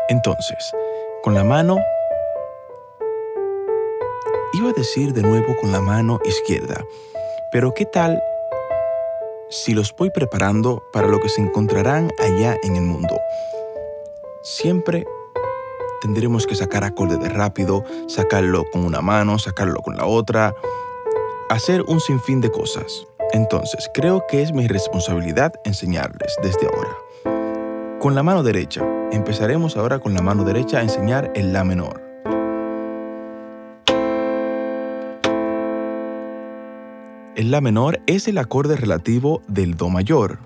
Entonces, con la mano, iba a decir de nuevo con la mano izquierda, pero ¿qué tal si los voy preparando para lo que se encontrarán allá en el mundo? Siempre tendremos que sacar acordes de rápido, sacarlo con una mano, sacarlo con la otra, hacer un sinfín de cosas. Entonces, creo que es mi responsabilidad enseñarles desde ahora. Con la mano derecha, empezaremos ahora con la mano derecha a enseñar el La menor. El La menor es el acorde relativo del Do mayor.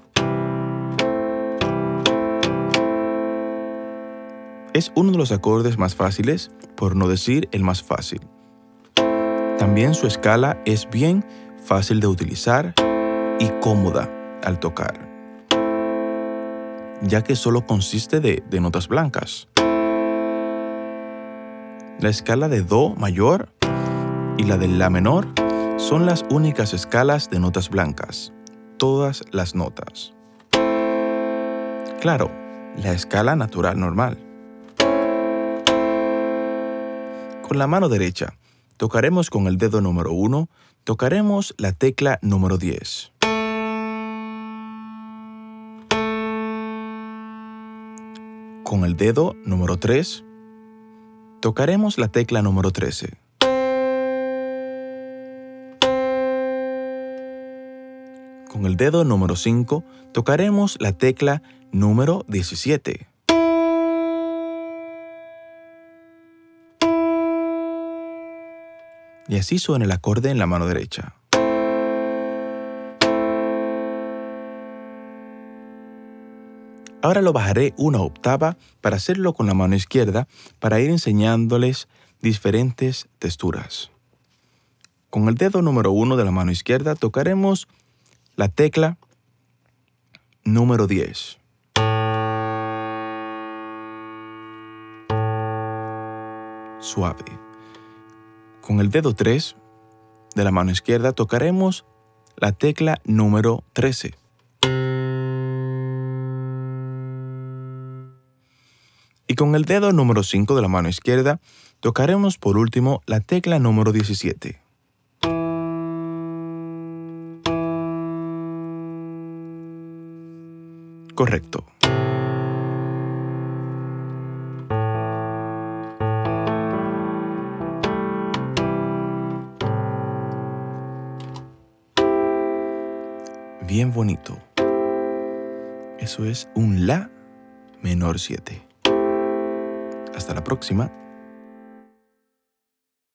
Es uno de los acordes más fáciles, por no decir el más fácil. También su escala es bien fácil de utilizar y cómoda al tocar, ya que solo consiste de notas blancas. La escala de Do mayor y la del La menor son las únicas escalas de notas blancas, todas las notas. Claro, la escala natural normal. Con la mano derecha, tocaremos con el dedo número 1, tocaremos la tecla número 10. Con el dedo número 3, tocaremos la tecla número 13. Con el dedo número 5, tocaremos la tecla número 17. Y así suena el acorde en la mano derecha. Ahora lo bajaré una octava para hacerlo con la mano izquierda para ir enseñándoles diferentes texturas. Con el dedo número 1 de la mano izquierda tocaremos la tecla número 10. Suave. Con el dedo 3 de la mano izquierda tocaremos la tecla número 13. Y con el dedo número 5 de la mano izquierda tocaremos por último la tecla número 17. Correcto. Bien bonito. Eso es un La menor 7. Hasta la próxima.